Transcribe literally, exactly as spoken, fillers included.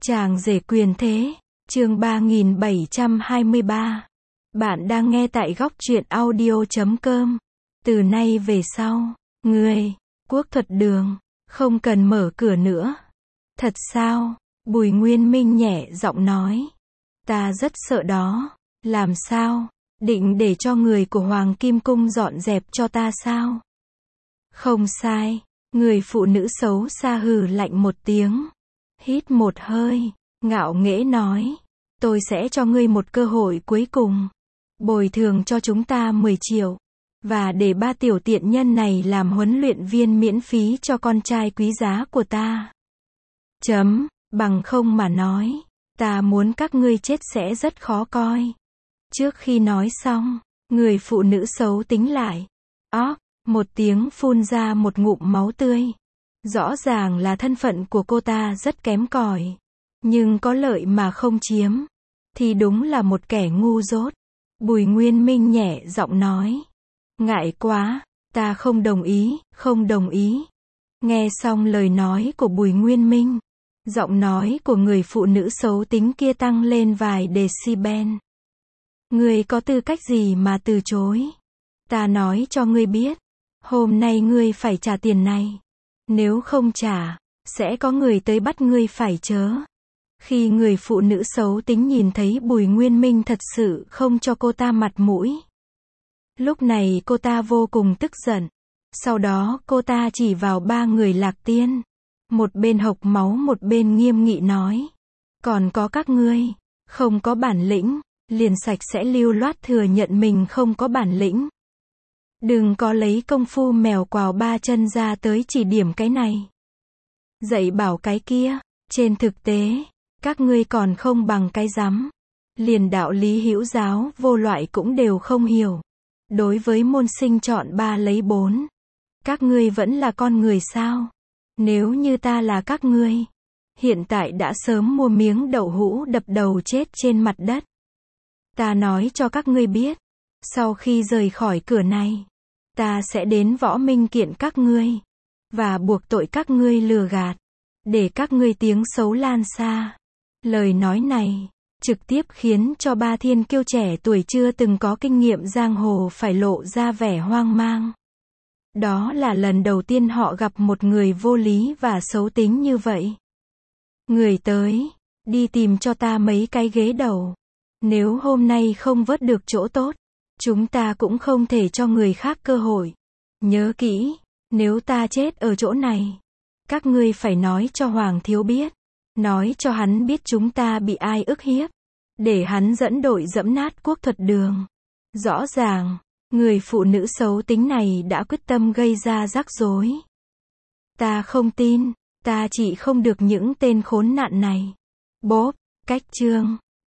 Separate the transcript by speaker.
Speaker 1: Chàng rể quyền thế, chương ba nghìn bảy trăm hai mươi ba. Bạn đang nghe tại góc truyện audio chấm com. Từ nay về sau, người, Quốc Thuật Đường, không cần mở cửa nữa. Thật sao? Bùi Nguyên Minh nhẹ giọng nói. Ta rất sợ đó. Làm sao? Định để cho người của Hoàng Kim Cung dọn dẹp cho ta sao? Không sai. Người phụ nữ xấu xa hừ lạnh một tiếng. Hít một hơi, ngạo nghễ nói. Tôi sẽ cho ngươi một cơ hội cuối cùng. Bồi thường cho chúng ta mười triệu. Và để ba tiểu tiện nhân này làm huấn luyện viên miễn phí cho con trai quý giá của ta. Chấm, bằng không mà nói. Ta muốn các ngươi chết sẽ rất khó coi. Trước khi nói xong, người phụ nữ xấu tính lại. Ó, một tiếng phun ra một ngụm máu tươi. Rõ ràng là thân phận của cô ta rất kém cỏi. Nhưng có lợi mà không chiếm. Thì đúng là một kẻ ngu dốt. Bùi Nguyên Minh nhẹ giọng nói. Ngại quá, ta không đồng ý, không đồng ý. Nghe xong lời nói của Bùi Nguyên Minh. Giọng nói của người phụ nữ xấu tính kia tăng lên vài decibel. Ngươi có tư cách gì mà từ chối? Ta nói cho ngươi biết. Hôm nay ngươi phải trả tiền này. Nếu không trả, sẽ có người tới bắt ngươi phải chớ. Khi người phụ nữ xấu tính nhìn thấy Bùi Nguyên Minh thật sự không cho cô ta mặt mũi. Lúc này cô ta vô cùng tức giận. Sau đó cô ta chỉ vào ba người Lạc Tiên. Một bên hộc máu một bên nghiêm nghị nói. Còn có các ngươi, không có bản lĩnh, liền sạch sẽ lưu loát thừa nhận mình không có bản lĩnh. Đừng có lấy công phu mèo quào ba chân ra tới chỉ điểm cái này. Dạy bảo cái kia, trên thực tế, các ngươi còn không bằng cái rắm. Liền đạo lý hữu giáo vô loại cũng đều không hiểu. Đối với môn sinh chọn ba lấy bốn. Các ngươi vẫn là con người sao? Nếu như ta là các ngươi, hiện tại đã sớm mua miếng đậu hũ đập đầu chết trên mặt đất. Ta nói cho các ngươi biết, sau khi rời khỏi cửa này, ta sẽ đến võ minh kiện các ngươi, và buộc tội các ngươi lừa gạt, để các ngươi tiếng xấu lan xa. Lời nói này, trực tiếp khiến cho ba thiên kiêu trẻ tuổi chưa từng có kinh nghiệm giang hồ phải lộ ra vẻ hoang mang. Đó là lần đầu tiên họ gặp một người vô lý và xấu tính như vậy. Người tới, đi tìm cho ta mấy cái ghế đầu. Nếu hôm nay không vớt được chỗ tốt, chúng ta cũng không thể cho người khác cơ hội. Nhớ kỹ, nếu ta chết ở chỗ này, các ngươi phải nói cho Hoàng thiếu biết. Nói cho hắn biết chúng ta bị ai ức hiếp. Để hắn dẫn đội dẫm nát Quốc Thuật Đường. Rõ ràng, người phụ nữ xấu tính này đã quyết tâm gây ra rắc rối. Ta không tin, ta chỉ không được những tên khốn nạn này. Bốp, cách chương.